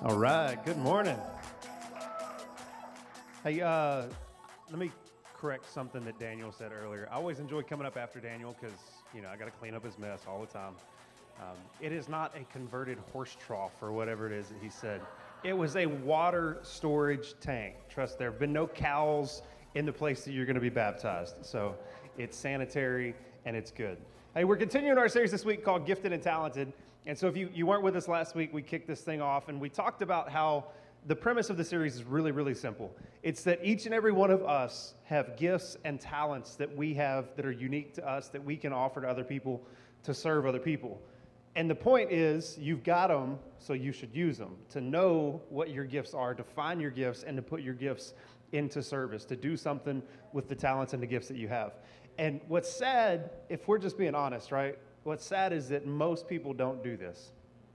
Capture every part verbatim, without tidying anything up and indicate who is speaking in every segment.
Speaker 1: All right, good morning. Hey, uh, let me correct something that Daniel said earlier. I always enjoy coming up after Daniel because, you know, I got to clean up his mess all the time. Um, it is not a converted horse trough or whatever it is that he said. It was a water storage tank. Trust, there have been no cows in the place that you're going to be baptized. So it's sanitary and it's good. Hey, we're continuing our series this week called Gifted and Talented. And so if you, you weren't with us last week, we kicked this thing off and we talked about how the premise of the series is really, really simple. It's that each and every one of us have gifts and talents that we have that are unique to us that we can offer to other people to serve other people. And the point is, you've got them, so you should use them. To know what your gifts are, to find your gifts, and to put your gifts into service, to do something with the talents and the gifts that you have. And what's sad, if we're just being honest, right? What's sad is that most people don't do this,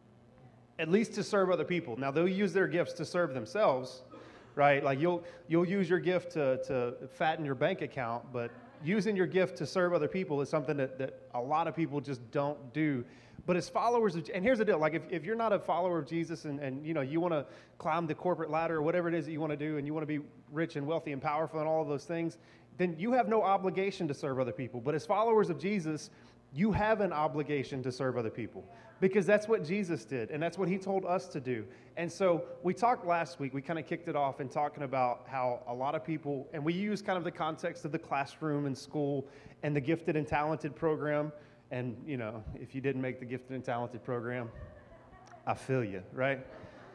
Speaker 1: at least to serve other people. Now, they'll use their gifts to serve themselves, right? Like you'll you'll use your gift to, to fatten your bank account, but using your gift to serve other people is something that, that a lot of people just don't do. But as followers of, and here's the deal, like if, if you're not a follower of Jesus and, and you know you want to climb the corporate ladder or whatever it is that you want to do, and you want to be rich and wealthy and powerful and all of those things, then you have no obligation to serve other people. But as followers of Jesus, you have an obligation to serve other people because that's what Jesus did, and that's what he told us to do. And so we talked last week, we kind of kicked it off in talking about how a lot of people, and we use kind of the context of the classroom and school and the Gifted and Talented program. And, you know, if you didn't make the Gifted and Talented program, I feel you, right?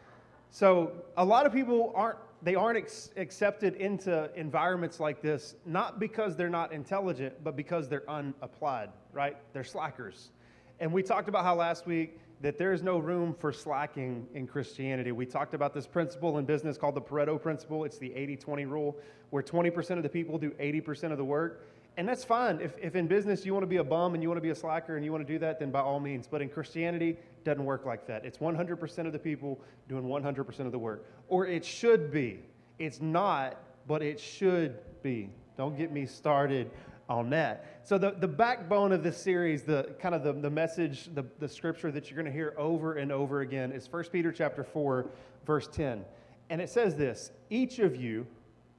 Speaker 1: So a lot of people aren't, they aren't ex- accepted into environments like this, not because they're not intelligent, but because they're unapplied, right? They're slackers. And we talked about how last week that there is no room for slacking in Christianity. We talked about this principle in business called the Pareto principle. It's the eighty twenty rule, where twenty percent of the people do eighty percent of the work. And that's fine. If, if in business you want to be a bum and you want to be a slacker and you want to do that, then by all means. But in Christianity, it doesn't work like that. It's one hundred percent of the people doing one hundred percent of the work. Or it should be. It's not, but it should be. Don't get me started on that. So the, the backbone of this series, the kind of the, the message, the, the scripture that you're going to hear over and over again is First Peter chapter four, verse ten. And it says this, each of you,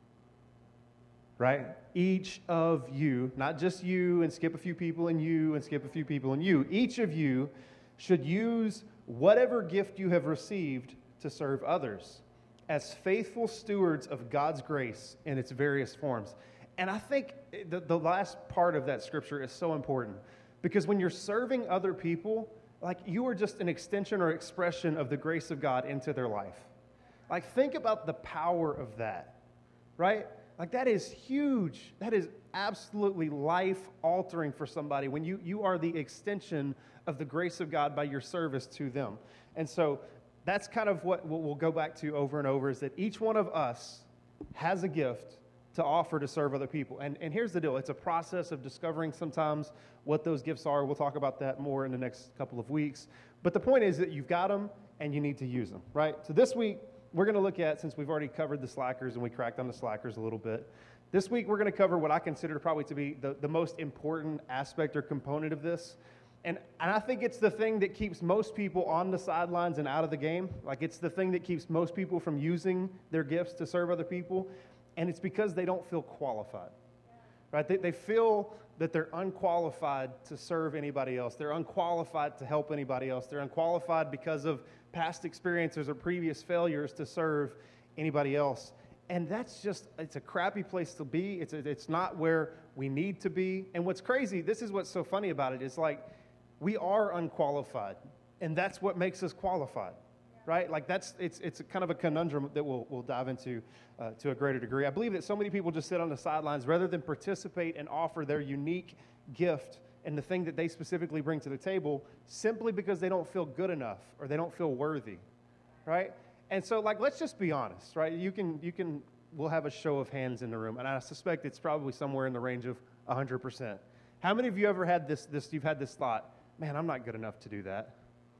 Speaker 1: right? Each of you, not just you and skip a few people and you and skip a few people and you. Each of you should use whatever gift you have received to serve others as faithful stewards of God's grace in its various forms. And I think the, the last part of that scripture is so important because when you're serving other people, like you are just an extension or expression of the grace of God into their life. Like think about the power of that, right? Like that is huge. That is absolutely life-altering for somebody when you, you are the extension of the grace of God by your service to them. And so that's kind of what we'll go back to over and over is that each one of us has a gift to offer to serve other people. And, and here's the deal. It's a process of discovering sometimes what those gifts are. We'll talk about that more in the next couple of weeks. But the point is that you've got them and you need to use them, right? So this week, we're going to look at, since we've already covered the slackers and we cracked on the slackers a little bit, this week we're going to cover what I consider probably to be the, the most important aspect or component of this. And, and I think it's the thing that keeps most people on the sidelines and out of the game. Like it's the thing that keeps most people from using their gifts to serve other people. And it's because they don't feel qualified, right? They, they feel that they're unqualified to serve anybody else. They're unqualified to help anybody else. They're unqualified because of past experiences or previous failures to serve anybody else. And that's just, it's a crappy place to be. It's, a, it's not where we need to be. And what's crazy, this is what's so funny about it, is like, we are unqualified. And that's what makes us qualified, right? Like that's, it's it's a kind of a conundrum that we'll, we'll dive into uh, to a greater degree. I believe that so many people just sit on the sidelines rather than participate and offer their unique gift and the thing that they specifically bring to the table simply because they don't feel good enough or they don't feel worthy, right? And so, like, let's just be honest, right? You can, you can, we'll have a show of hands in the room, and I suspect it's probably somewhere in the range of one hundred percent. How many of you ever had this, this, you've had this thought, man, I'm not good enough to do that,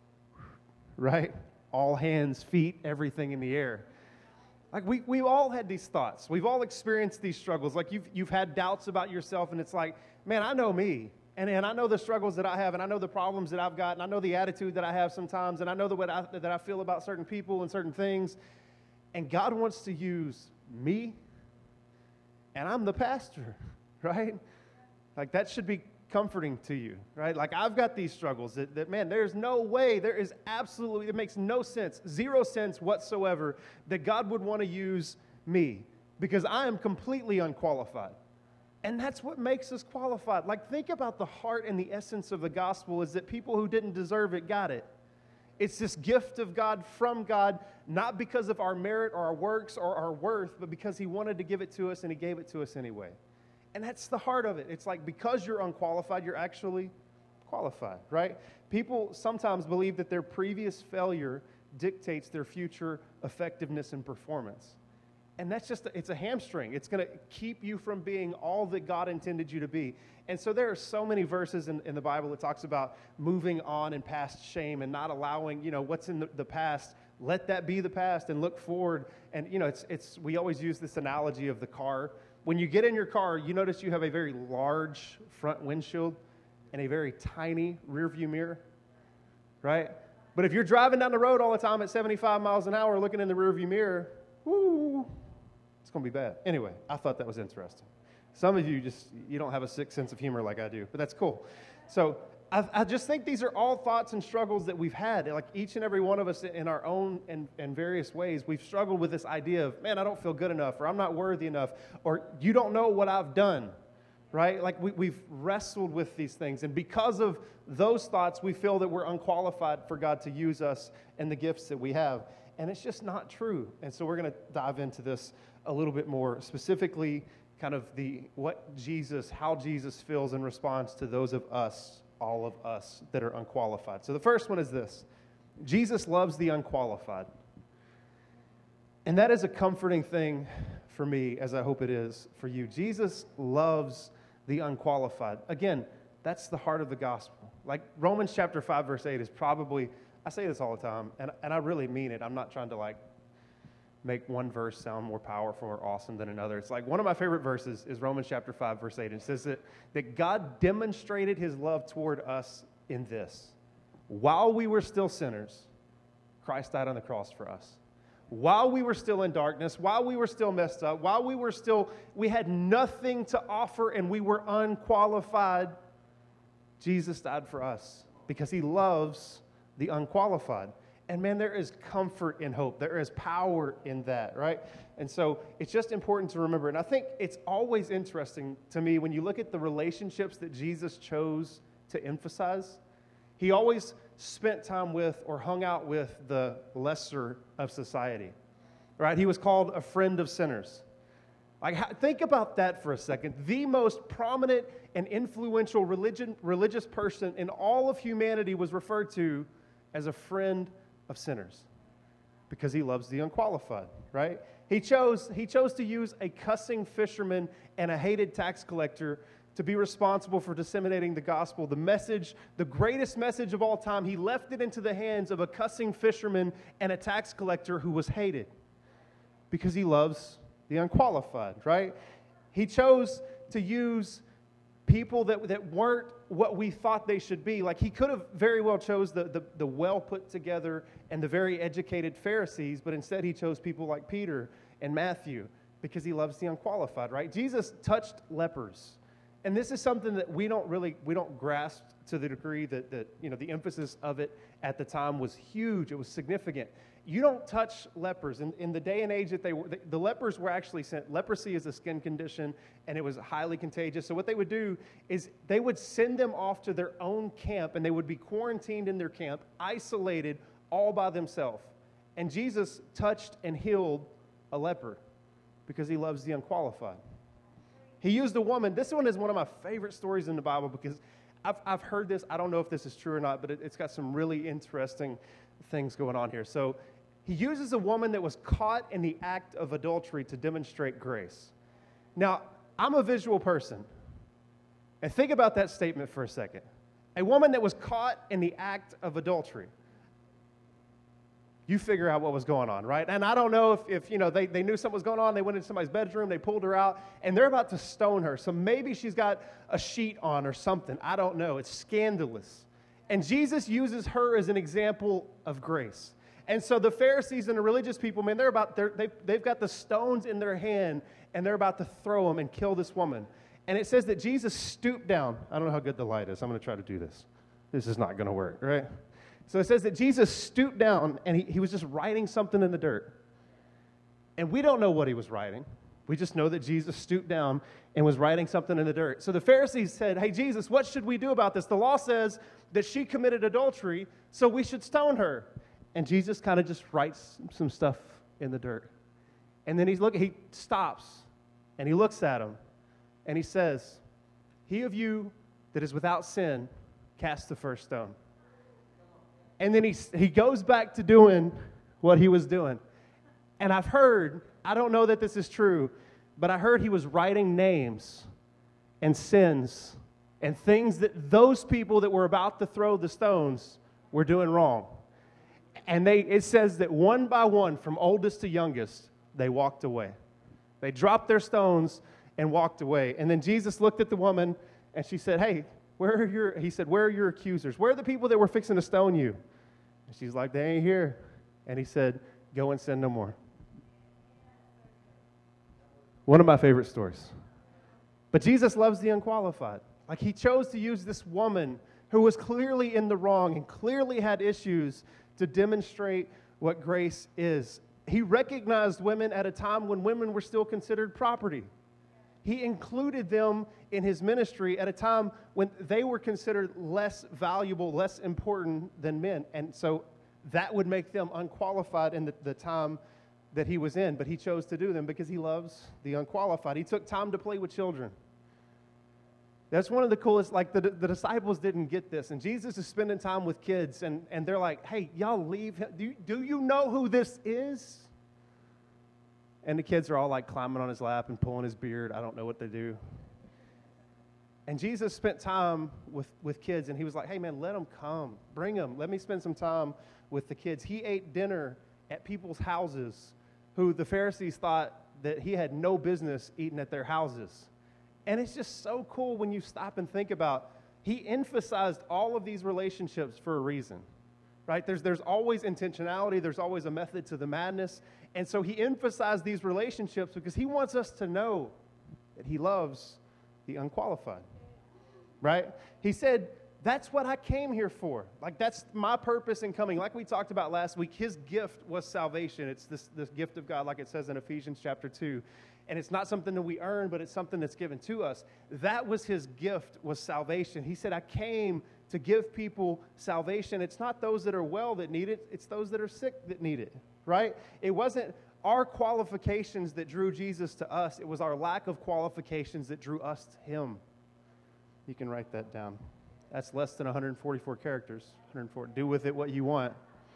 Speaker 1: right? All hands, feet, everything in the air. Like, we, we've all had these thoughts. We've all experienced these struggles. Like, you've, you've had doubts about yourself, and it's like, man, I know me. And, and I know the struggles that I have, and I know the problems that I've got, and I know the attitude that I have sometimes, and I know the way that I, that I feel about certain people and certain things. And God wants to use me, and I'm the pastor, right? Like, that should be comforting to you, right? Like, I've got these struggles that, that, man, there's no way, there is absolutely, it makes no sense, zero sense whatsoever that God would want to use me, because I am completely unqualified. And that's what makes us qualified. Like, think about the heart and the essence of the gospel is that people who didn't deserve it got it. It's this gift of God from God, not because of our merit or our works or our worth, but because he wanted to give it to us and he gave it to us anyway. And that's the heart of it. It's like, because you're unqualified, you're actually qualified, right? People sometimes believe that their previous failure dictates their future effectiveness and performance. And that's just, it's a hamstring. It's going to keep you from being all that God intended you to be. And so there are so many verses in, in the Bible that talks about moving on and past shame and not allowing, you know, what's in the, the past, let that be the past and look forward. And, you know, it's, it's, we always use this analogy of the car. When you get in your car, you notice you have a very large front windshield and a very tiny rear view mirror, right? But if you're driving down the road all the time at seventy-five miles an hour looking in the rear view mirror, whoo, it's going to be bad. Anyway, I thought that was interesting. Some of you just, you don't have a sick sense of humor like I do, but that's cool. So I, I just think these are all thoughts and struggles that we've had. Like, each and every one of us in our own and, and various ways, we've struggled with this idea of, man, I don't feel good enough, or I'm not worthy enough, or you don't know what I've done, right? Like, we, we've wrestled with these things. And because of those thoughts, we feel that we're unqualified for God to use us and the gifts that we have. And it's just not true. And so we're going to dive into this a little bit more, specifically kind of the what Jesus, how Jesus feels in response to those of us, all of us that are unqualified. So the first one is this: Jesus loves the unqualified. And that is a comforting thing for me, as I hope it is for you. Jesus loves the unqualified. Again, that's the heart of the gospel. Like, Romans chapter five, verse eight is probably, I say this all the time, and, and I really mean it. I'm not trying to, like, make one verse sound more powerful or awesome than another. It's like, one of my favorite verses is Romans chapter five, verse eight. It says that, that God demonstrated his love toward us in this: while we were still sinners, Christ died on the cross for us. While we were still in darkness, while we were still messed up, while we were still, we had nothing to offer and we were unqualified, Jesus died for us because he loves the unqualified. And man, there is comfort in hope. There is power in that, right? And so it's just important to remember. And I think it's always interesting to me when you look at the relationships that Jesus chose to emphasize. He always spent time with or hung out with the lesser of society, right? He was called a friend of sinners. Like, think about that for a second. The most prominent and influential religion, religious person in all of humanity was referred to as a friend of sinners because he loves the unqualified, right? He chose, he chose to use a cussing fisherman and a hated tax collector to be responsible for disseminating the gospel, the message, the greatest message of all time. He left it into the hands of a cussing fisherman and a tax collector who was hated because he loves the unqualified, right? He chose to use people that, that weren't what we thought they should be. Like, he could have very well chose the, the, the well put together and the very educated Pharisees, but instead he chose people like Peter and Matthew because he loves the unqualified, right? Jesus touched lepers. And this is something that we don't really, we don't grasp to the degree that, that, you know, the emphasis of it at the time was huge. It was significant. You don't touch lepers. In, in the day and age that they were, the, the lepers were actually sent. Leprosy is a skin condition, and it was highly contagious. So what they would do is they would send them off to their own camp, and they would be quarantined in their camp, isolated, all by themselves. And Jesus touched and healed a leper because he loves the unqualified. He used a woman. This one is one of my favorite stories in the Bible because I've, I've heard this. I don't know if this is true or not, but it, it's got some really interesting things going on here. So he uses a woman that was caught in the act of adultery to demonstrate grace. Now, I'm a visual person. And think about that statement for a second. A woman that was caught in the act of adultery.
Speaker 2: You figure out what was going on, right? And I don't know if, if you know, they, they knew something was going on. They went into somebody's bedroom. They pulled her out, and they're about to stone her. So maybe she's got a sheet on or something. I don't know. It's scandalous. And Jesus uses her as an example of grace. And so the Pharisees and the religious people, man, they're about, they're, they've, they've got the stones in their hand, and they're about to throw them and kill this woman. And it says that Jesus stooped down. I don't know how good the light is. I'm going to try to do this. This is not going to work, right? So it says that Jesus stooped down, and he, he was just writing something in the dirt. And we don't know what he was writing. We just know that Jesus stooped down and was writing something in the dirt. So the Pharisees said, hey, Jesus, what should we do about this? The law says that she committed adultery, so we should stone her. And Jesus kind of just writes some stuff in the dirt. And then he's look, he stops, and he looks at him, and he says, he of you that is without sin, cast the first stone. And then he, he goes back to doing what he was doing. And I've heard, I don't know that this is true, but I heard he was writing names and sins and things that those people that were about to throw the stones were doing wrong. And they, it says that one by one, from oldest to youngest, they walked away. They dropped their stones and walked away. And then Jesus looked at the woman, and she said, hey, where are your, he said, where are your accusers? Where are the people that were fixing to stone you? And she's like, they ain't here. And he said, go and sin no more. One of my favorite stories. But Jesus loves the unqualified. Like, he chose to use this woman who was clearly in the wrong and clearly had issues to demonstrate what grace is. He recognized women at a time when women were still considered property. He included them in his ministry at a time when they were considered less valuable, less important than men. And so that would make them unqualified in the, the time that he was in. But he chose to do them because he loves the unqualified. He took time to play with children. That's one of the coolest, like the, the disciples didn't get this. And Jesus is spending time with kids, and, and they're like, hey, y'all leave him. Do you, do you know who this is? And the kids are all like climbing on his lap and pulling his beard. I don't know what they do. And Jesus spent time with, with kids, and he was like, hey, man, let them come. Bring them. Let me spend some time with the kids. He ate dinner at people's houses who the Pharisees thought that he had no business eating at their houses. And it's just so cool when you stop and think about, he emphasized all of these relationships for a reason, right? There's, there's always intentionality. There's always a method to the madness. And so he emphasized these relationships because he wants us to know that he loves the unqualified, right? He said, that's what I came here for. Like, that's my purpose in coming. Like we talked about last week, his gift was salvation. It's this, this gift of God, like it says in Ephesians chapter two. And it's not something that we earn, but it's something that's given to us. That was his gift, was salvation. He said, I came to give people salvation. It's not those that are well that need it. It's those that are sick that need it, right? It wasn't our qualifications that drew Jesus to us. It was our lack of qualifications that drew us to him. You can write that down. That's less than one hundred forty-four characters. one hundred four. Do with it what you want,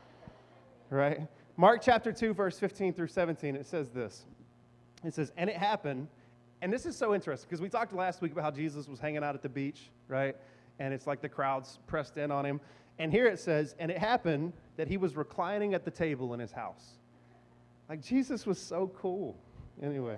Speaker 2: right? Mark chapter two, verse fifteen through seventeen, it says this. It says, and it happened, and this is so interesting because we talked last week about how Jesus was hanging out at the beach, right? And it's like the crowds pressed in on him. And here it says, and it happened that he was reclining at the table in his house. Like, Jesus was so cool. Anyway,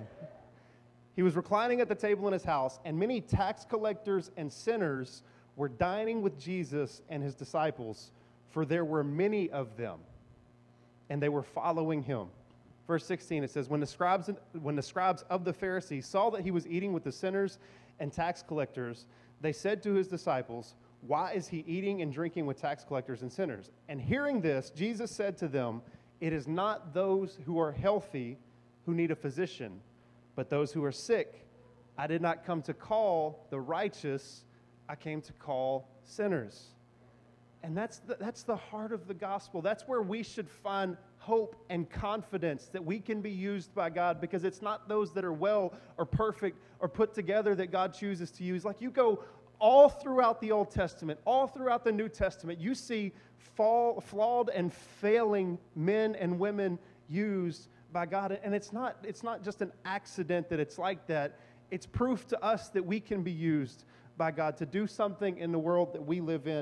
Speaker 2: he was reclining at the table in his house, and many tax collectors and sinners were dining with Jesus and his disciples, for there were many of them, and they were following him. Verse sixteen, it says, when the scribes when the scribes of the Pharisees saw that he was eating with the sinners and tax collectors, they said to his disciples, why is he eating and drinking with tax collectors and sinners? And hearing this, Jesus said to them, it is not those who are healthy who need a physician, but those who are sick. I did not come to call the righteous, I came to call sinners. And that's the, that's the heart of the gospel. That's where we should find hope and confidence that we can be used by God, because it's not those that are well or perfect or put together that God chooses to use. Like, you go all throughout the Old Testament, all throughout the New Testament, you see fall, flawed and failing men and women used by God. And it's not, it's not just an accident that it's like that. It's proof to us that we can be used by God to do something in the world that we live in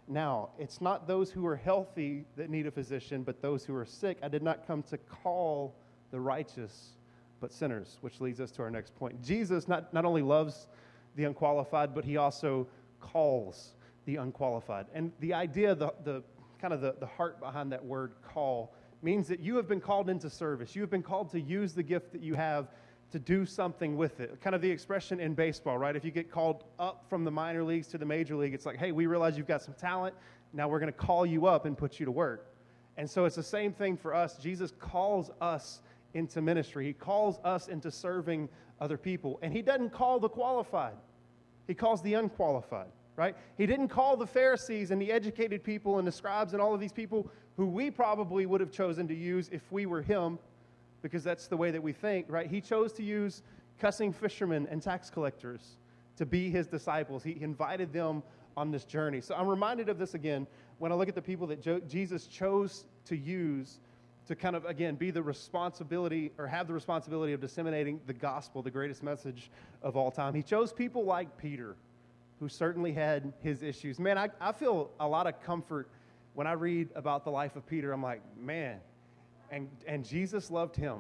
Speaker 2: now. It's not those who are healthy that need a physician, but those who are sick. I did not come to call the righteous, but sinners, which leads us to our next point. Jesus not, not only loves the unqualified, but he also calls the unqualified. And the idea, the, the kind of the, the heart behind that word call, means that you have been called into service. You have been called to use the gift that you have to do something with it. Kind of the expression in baseball, right? If you get called up from the minor leagues to the major league, it's like, hey, we realize you've got some talent. Now we're going to call you up and put you to work. And so it's the same thing for us. Jesus calls us into ministry. He calls us into serving other people. And he doesn't call the qualified. He calls the unqualified, right? He didn't call the Pharisees and the educated people and the scribes and all of these people who we probably would have chosen to use if we were him, because that's the way that we think, right? He chose to use cussing fishermen and tax collectors to be his disciples. He invited them on this journey. So I'm reminded of this again when I look at the people that Jo- Jesus chose to use to kind of, again, be the responsibility or have the responsibility of disseminating the gospel, the greatest message of all time. He chose people like Peter, who certainly had his issues. Man, I, I feel a lot of comfort when I read about the life of Peter. I'm like, man, and, and Jesus loved him.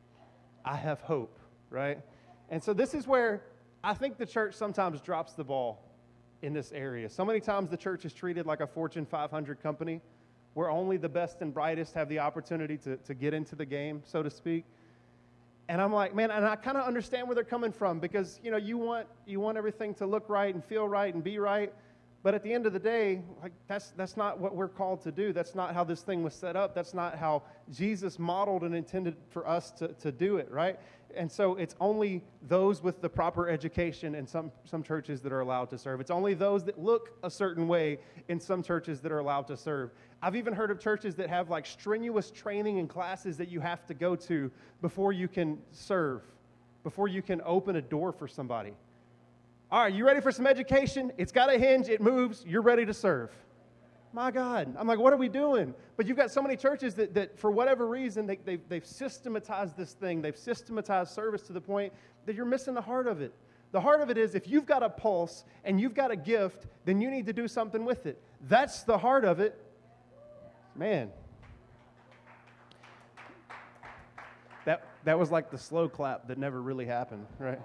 Speaker 2: I have hope, right? And so this is where I think the church sometimes drops the ball in this area. So many times the church is treated like a Fortune five hundred company where only the best and brightest have the opportunity to, to get into the game, so to speak. And I'm like, man, and I kind of understand where they're coming from because, you know, you want you want everything to look right and feel right and be right. But at the end of the day, like that's that's not what we're called to do. That's not how this thing was set up. That's not how Jesus modeled and intended for us to, to do it, right? And so it's only those with the proper education in some, some churches that are allowed to serve. It's only those that look a certain way in some churches that are allowed to serve. I've even heard of churches that have like strenuous training and classes that you have to go to before you can serve, before you can open a door for somebody. All right, you ready for some education? It's got a hinge, it moves, you're ready to serve. My God. I'm like, what are we doing? But you've got so many churches that, that for whatever reason, they, they've, they've systematized this thing. They've systematized service to the point that you're missing the heart of it. The heart of it is if you've got a pulse and you've got a gift, then you need to do something with it. That's the heart of it. Man. That, that was like the slow clap that never really happened, right?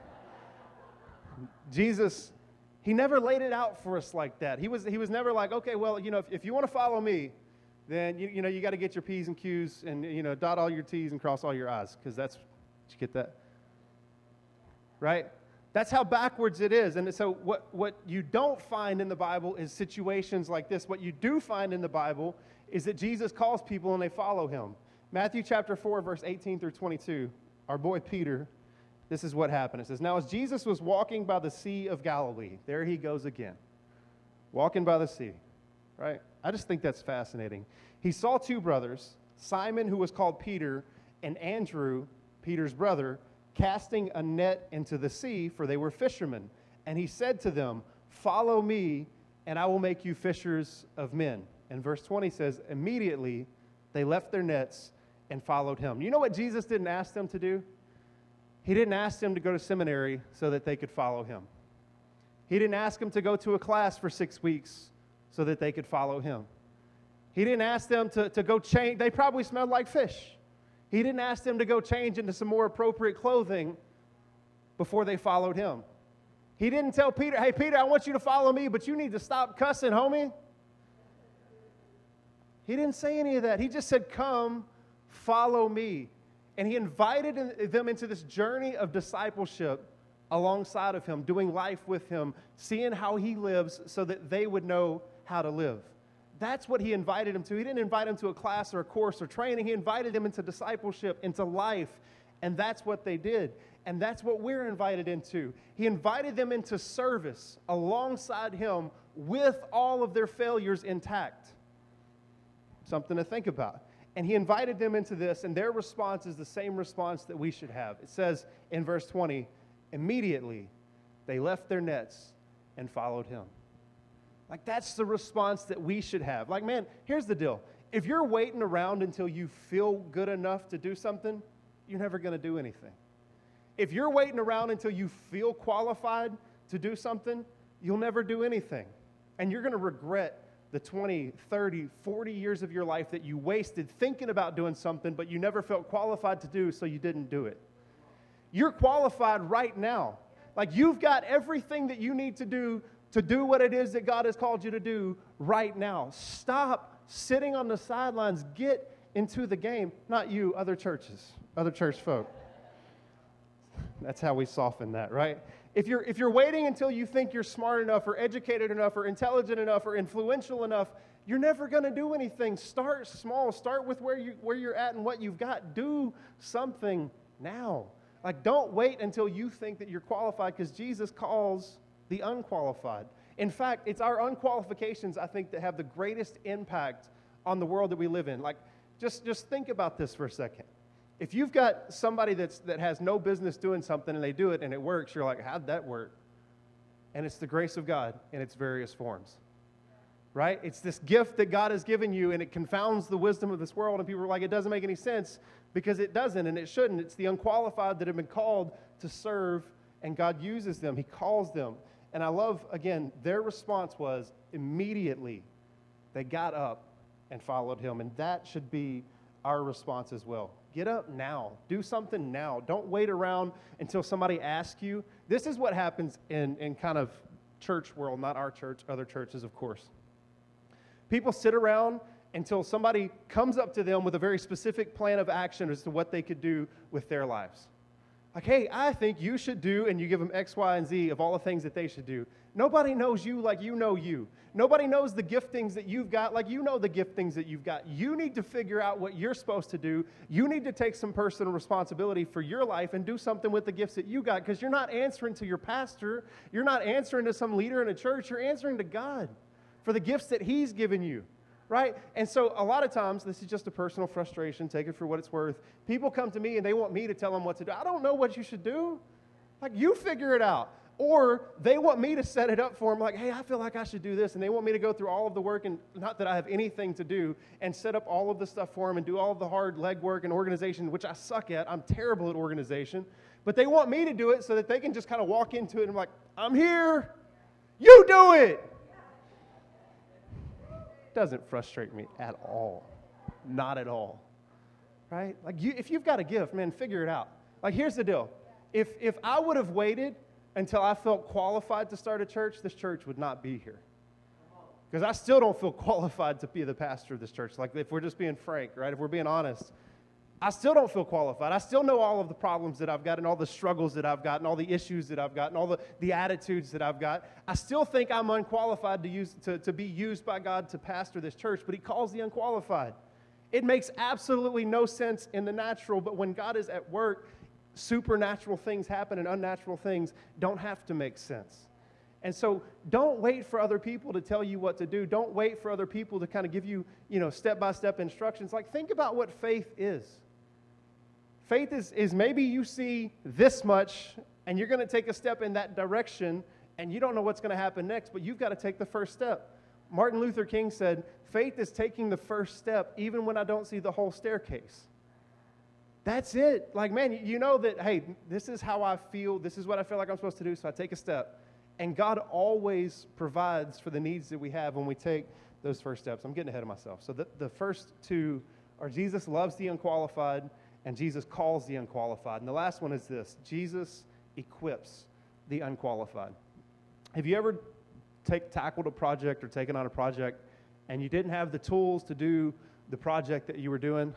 Speaker 2: Jesus, he never laid it out for us like that. He was he was never like, okay, well, you know, if, if you want to follow me, then, you, you know, you got to get your P's and Q's and, you know, dot all your T's and cross all your I's, because that's, did you get that? Right? That's how backwards it is. And so what, what you don't find in the Bible is situations like this. What you do find in the Bible is that Jesus calls people and they follow him. Matthew chapter four, verse eighteen through twenty-two, our boy Peter, this is what happened. It says, now as Jesus was walking by the Sea of Galilee, there he goes again, walking by the sea, right? I just think that's fascinating. He saw two brothers, Simon, who was called Peter, and Andrew, Peter's brother, casting a net into the sea, for they were fishermen. And he said to them, follow me, and I will make you fishers of men. And verse twenty says, immediately they left their nets and followed him. You know what Jesus didn't ask them to do? He didn't ask them to go to seminary so that they could follow him. He didn't ask them to go to a class for six weeks so that they could follow him. He didn't ask them to, to go change. They probably smelled like fish. He didn't ask them to go change into some more appropriate clothing before they followed him. He didn't tell Peter, hey, Peter, I want you to follow me, but you need to stop cussing, homie. He didn't say any of that. He just said, come, follow me. And he invited them into this journey of discipleship alongside of him, doing life with him, seeing how he lives so that they would know how to live. That's what he invited them to. He didn't invite them to a class or a course or training. He invited them into discipleship, into life, and that's what they did. And that's what we're invited into. He invited them into service alongside him with all of their failures intact. Something to think about. And he invited them into this, and their response is the same response that we should have. It says in verse twenty, immediately they left their nets and followed him. Like, that's the response that we should have. Like, man, here's the deal. If you're waiting around until you feel good enough to do something, you're never going to do anything. If you're waiting around until you feel qualified to do something, you'll never do anything. And you're going to regret the twenty, thirty, forty years of your life that you wasted thinking about doing something, but you never felt qualified to do, so you didn't do it. You're qualified right now. Like, you've got everything that you need to do to do what it is that God has called you to do right now. Stop sitting on the sidelines. Get into the game. Not you, other churches, other church folk. That's how we soften that, right? If you're, if you're waiting until you think you're smart enough or educated enough or intelligent enough or influential enough, you're never going to do anything. Start small. Start with where, you, where you're at and what you've got. Do something now. Like, don't wait until you think that you're qualified, because Jesus calls the unqualified. In fact, it's our unqualifications, I think, that have the greatest impact on the world that we live in. Like, just, just think about this for a second. If you've got somebody that's, that has no business doing something and they do it and it works, you're like, how'd that work? And it's the grace of God in its various forms, right? It's this gift that God has given you, and it confounds the wisdom of this world, and people are like, it doesn't make any sense, because it doesn't, and it shouldn't. It's the unqualified that have been called to serve, and God uses them. He calls them. And I love, again, their response was immediately they got up and followed him, and that should be our response as well. Get up now. Do something now. Don't wait around until somebody asks you. This is what happens in, in kind of church world, not our church, other churches, of course. People sit around until somebody comes up to them with a very specific plan of action as to what they could do with their lives. Like, hey, I think you should do, and you give them X, Y, and Z of all the things that they should do. Nobody knows you like you know you. Nobody knows the giftings that you've got like you know the giftings that you've got. You need to figure out what you're supposed to do. You need to take some personal responsibility for your life and do something with the gifts that you got, because you're not answering to your pastor. You're not answering to some leader in a church. You're answering to God for the gifts that he's given you. Right? And so a lot of times, this is just a personal frustration, take it for what it's worth. People come to me and they want me to tell them what to do. I don't know what you should do. Like, you figure it out. Or they want me to set it up for them, like, hey, I feel like I should do this. And they want me to go through all of the work, and not that I have anything to do, and set up all of the stuff for them and do all of the hard legwork and organization, which I suck at. I'm terrible at organization. But they want me to do it so that they can just kind of walk into it and I'm like, I'm here. You do it. Doesn't frustrate me at all. Not at all. Right? Like, you, if you've got a gift, man, figure it out. Like, here's the deal. If if I would have waited until I felt qualified to start a church, this church would not be here. Because I still don't feel qualified to be the pastor of this church. Like, if we're just being frank, right? If we're being honest, I still don't feel qualified. I still know all of the problems that I've got, and all the struggles that I've got, and all the issues that I've got, and all the, the attitudes that I've got. I still think I'm unqualified to use to, to be used by God to pastor this church, but he calls the unqualified. It makes absolutely no sense in the natural, but when God is at work, supernatural things happen, and unnatural things don't have to make sense. And so don't wait for other people to tell you what to do. Don't wait for other people to kind of give you, you know, step-by-step instructions. Like, think about what faith is. Faith is, is maybe you see this much, and you're going to take a step in that direction, and you don't know what's going to happen next, but you've got to take the first step. Martin Luther King said, faith is taking the first step even when I don't see the whole staircase. That's it. Like, man, you know that, hey, this is how I feel. This is what I feel like I'm supposed to do, so I take a step. And God always provides for the needs that we have when we take those first steps. I'm getting ahead of myself. So the, the first two are Jesus loves the unqualified, and Jesus calls the unqualified. And the last one is this: Jesus equips the unqualified. Have you ever take, tackled a project or taken on a project and you didn't have the tools to do the project that you were doing?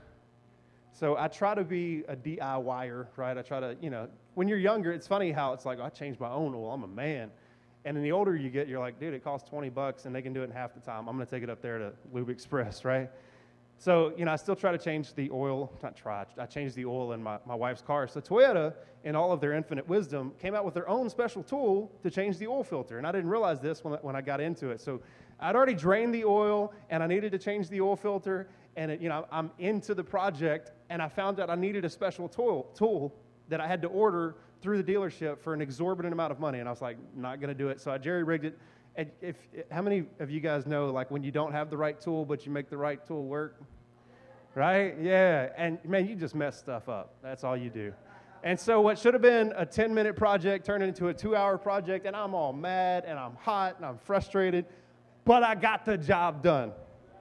Speaker 2: So I try to be a DIYer, right? I try to, you know, when you're younger, it's funny how it's like, oh, I changed my own oil. I'm a man. And then the older you get, you're like, dude, it costs twenty bucks and they can do it in half the time. I'm going to take it up there to Lube Express, right? So, you know, I still try to change the oil. Not try. I changed the oil in my, my wife's car. So Toyota, in all of their infinite wisdom, came out with their own special tool to change the oil filter. And I didn't realize this when, when I got into it. So I'd already drained the oil, and I needed to change the oil filter. And, it, you know, I'm into the project, and I found out I needed a special tool, tool that I had to order through the dealership for an exorbitant amount of money. And I was like, not going to do it. So I jerry-rigged it. And if, how many of you guys know, like, when you don't have the right tool, but you make the right tool work? Right? Yeah. And, man, you just mess stuff up. That's all you do. And so what should have been a ten-minute project turned into a two-hour project, and I'm all mad, and I'm hot, and I'm frustrated. but I got the job done.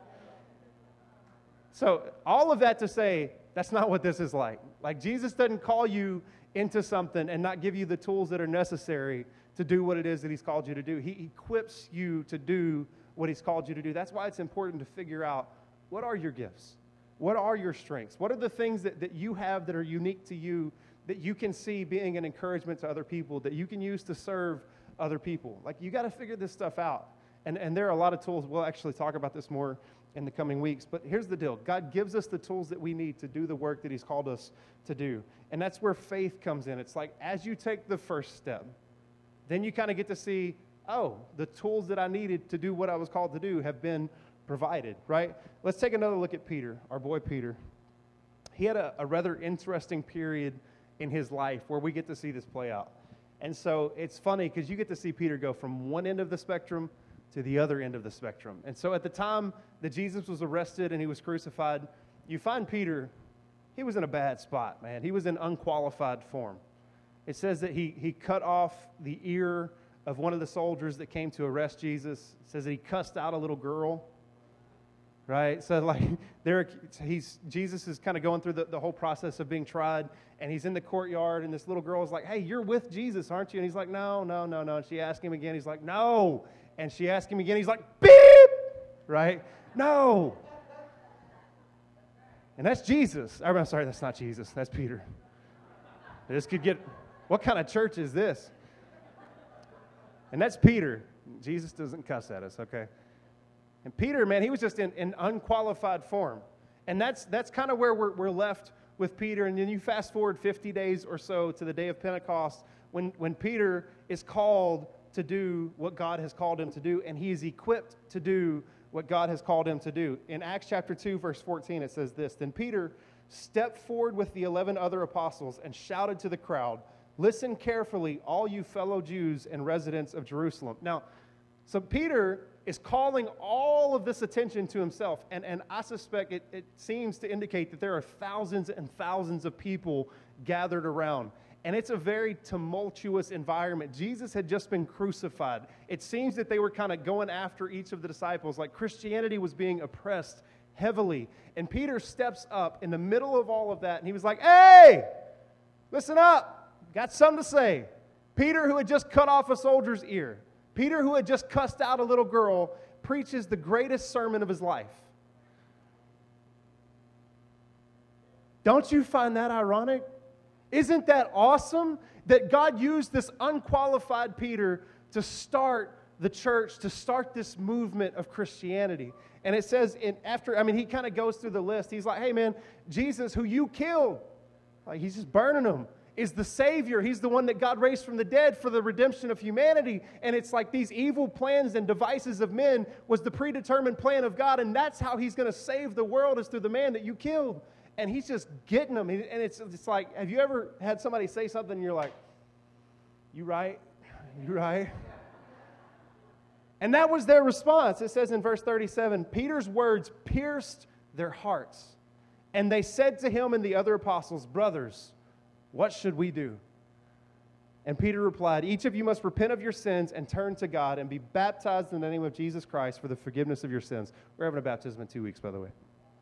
Speaker 2: So all of that to say, that's not what this is like. Like, Jesus doesn't call you into something and not give you the tools that are necessary to do what it is that he's called you to do. He equips you to do what he's called you to do. That's why it's important to figure out, what are your gifts? What are your strengths? What are the things that, that you have that are unique to you, that you can see being an encouragement to other people, that you can use to serve other people? Like, you got to figure this stuff out. And, and there are a lot of tools. We'll actually talk about this more in the coming weeks. But here's the deal. God gives us the tools that we need to do the work that he's called us to do. And that's where faith comes in. It's like, as you take the first step, then you kind of get to see, oh, the tools that I needed to do what I was called to do have been provided, right? Let's take another look at Peter, our boy Peter. He had a, a rather interesting period in his life where we get to see this play out. And so it's funny because you get to see Peter go from one end of the spectrum to the other end of the spectrum. And so at the time that Jesus was arrested and he was crucified, you find Peter, he was in a bad spot, man. He was in unqualified form. It says that he, he cut off the ear of one of the soldiers that came to arrest Jesus. It says that he cussed out a little girl, right? So like there, he's Jesus is kind of going through the, the whole process of being tried, and he's in the courtyard, and this little girl is like, hey, you're with Jesus, aren't you? And he's like, no, no, no, no. And she asked him again. He's like, no. And she asked him again. He's like, beep, right? No. And that's Jesus. I'm sorry, that's not Jesus. That's Peter. This could get, what kind of church is this? And that's Peter. Jesus doesn't cuss at us, okay? And Peter, man, he was just in, in unqualified form. And that's that's kind of where we're, we're left with Peter. And then you fast forward fifty days or so to the day of Pentecost when, when Peter is called to do what God has called him to do, and he is equipped to do what God has called him to do. In Acts chapter two, verse fourteen, it says this, Then Peter stepped forward with the eleven other apostles and shouted to the crowd, Listen carefully, all you fellow Jews and residents of Jerusalem. Now, so Peter is calling all of this attention to himself, and, and I suspect it, it seems to indicate that there are thousands and thousands of people gathered around. And it's a very tumultuous environment. Jesus had just been crucified. It seems that they were kind of going after each of the disciples, like Christianity was being oppressed heavily. And Peter steps up in the middle of all of that, and he was like, hey, listen up. Got something to say. Peter, who had just cut off a soldier's ear, Peter, who had just cussed out a little girl, preaches the greatest sermon of his life. Don't you find that ironic? Isn't that awesome that God used this unqualified Peter to start the church, to start this movement of Christianity? And it says, in after, I mean, he kind of goes through the list. He's like, hey, man, Jesus, who you killed, like he's just burning him, is the Savior. He's the one that God raised from the dead for the redemption of humanity. And it's like these evil plans and devices of men was the predetermined plan of God, and that's how he's going to save the world, is through the man that you killed. And he's just getting them. And it's, it's like, have you ever had somebody say something and you're like, you right? You right? And that was their response. It says in verse thirty-seven, Peter's words pierced their hearts. And they said to him and the other apostles, brothers, what should we do? And Peter replied, each of you must repent of your sins and turn to God and be baptized in the name of Jesus Christ for the forgiveness of your sins. We're having a baptism in two weeks, by the way.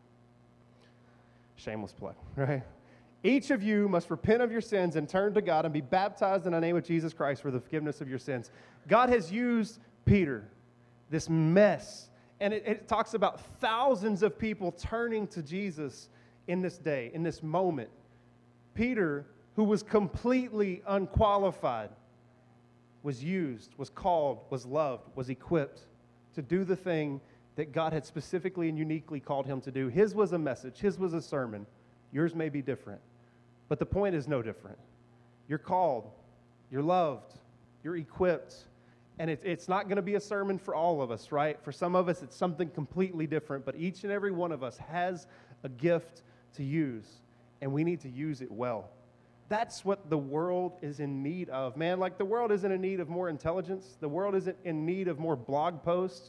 Speaker 2: Shameless plug, right? Each of you must repent of your sins and turn to God and be baptized in the name of Jesus Christ for the forgiveness of your sins. God has used Peter, this mess, and it, it talks about thousands of people turning to Jesus in this day, in this moment. Peter, who was completely unqualified, was used, was called, was loved, was equipped to do the thing that God had specifically and uniquely called him to do. His was a message. His was a sermon. Yours may be different. But the point is no different. You're called. You're loved. You're equipped. And it, it's not going to be a sermon for all of us, right? For some of us, it's something completely different. But each and every one of us has a gift to use, and we need to use it well. That's what the world is in need of. Man, like the world isn't in need of more intelligence. The world isn't in need of more blog posts.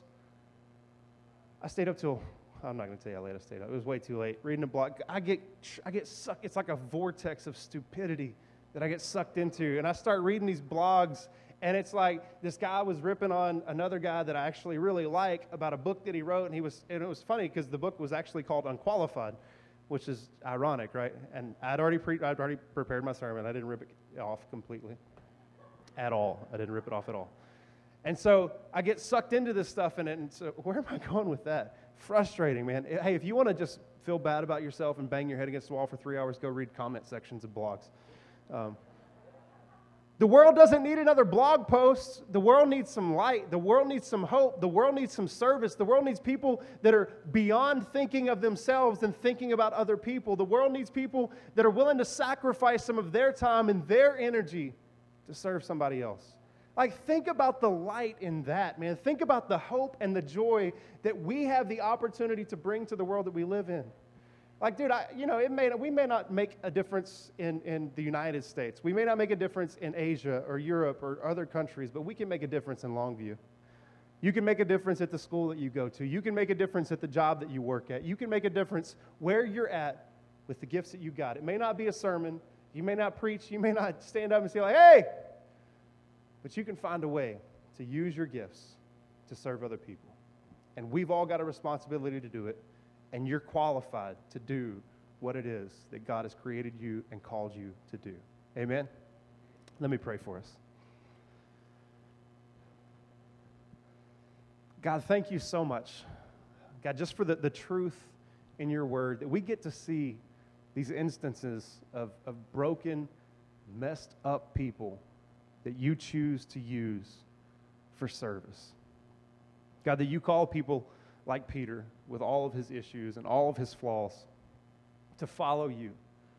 Speaker 2: I stayed up till, I'm not going to tell you how late I stayed up. It was way too late. Reading a blog. I get, I get sucked. It's like a vortex of stupidity that I get sucked into. And I start reading these blogs, And it's like this guy was ripping on another guy that I actually really like about a book that he wrote. And he was, and it was funny because the book was actually called Unqualified, which is ironic, right? And I'd already pre- I'd already prepared my sermon. I didn't rip it off completely at all. I didn't rip it off at all. And so I get sucked into this stuff in it. And so where am I going with that? Frustrating, man. Hey, if you want to just feel bad about yourself and bang your head against the wall for three hours, go read comment sections of blogs. Um, the world doesn't need another blog post. The world needs some light. The world needs some hope. The world needs some service. The world needs people that are beyond thinking of themselves and thinking about other people. The world needs people that are willing to sacrifice some of their time and their energy to serve somebody else. Like, think about the light in that, man. Think about the hope and the joy that we have the opportunity to bring to the world that we live in. Like, dude, I, you know, it may, we may not make a difference in, in the United States. We may not make a difference in Asia or Europe or other countries, but we can make a difference in Longview. You can make a difference at the school that you go to. You can make a difference at the job that you work at. You can make a difference where you're at with the gifts that you got. It may not be a sermon. You may not preach. You may not stand up and say, like, hey, but you can find a way to use your gifts to serve other people. And we've all got a responsibility to do it, and you're qualified to do what it is that God has created you and called you to do. Amen? Let me pray for us. God, thank you so much, God, just for the, the truth in your word, that we get to see these instances of, of broken, messed up people that you choose to use for service. God, that you call people like Peter with all of his issues and all of his flaws to follow you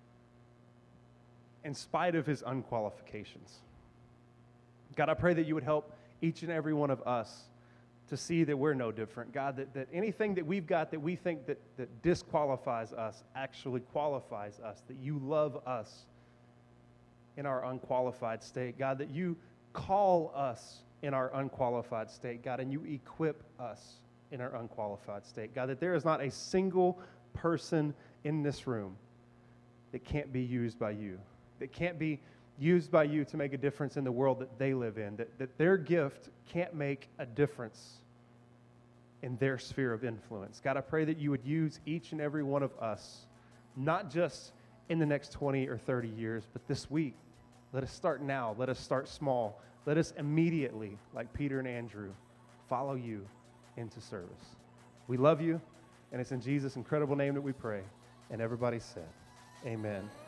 Speaker 2: in spite of his unqualifications. God, I pray that you would help each and every one of us to see that we're no different. God, that, that anything that we've got that we think that, that disqualifies us actually qualifies us, that you love us in our unqualified state. God, that you call us in our unqualified state, God, and you equip us in our unqualified state. God, that there is not a single person in this room that can't be used by you, that can't be used by you to make a difference in the world that they live in, that, that their gift can't make a difference in their sphere of influence. God, I pray that you would use each and every one of us, not just in the next twenty or thirty years, but this week. Let us start now. Let us start small. Let us immediately, like Peter and Andrew, follow you into service. We love you, and it's in Jesus' incredible name that we pray. And everybody said, amen.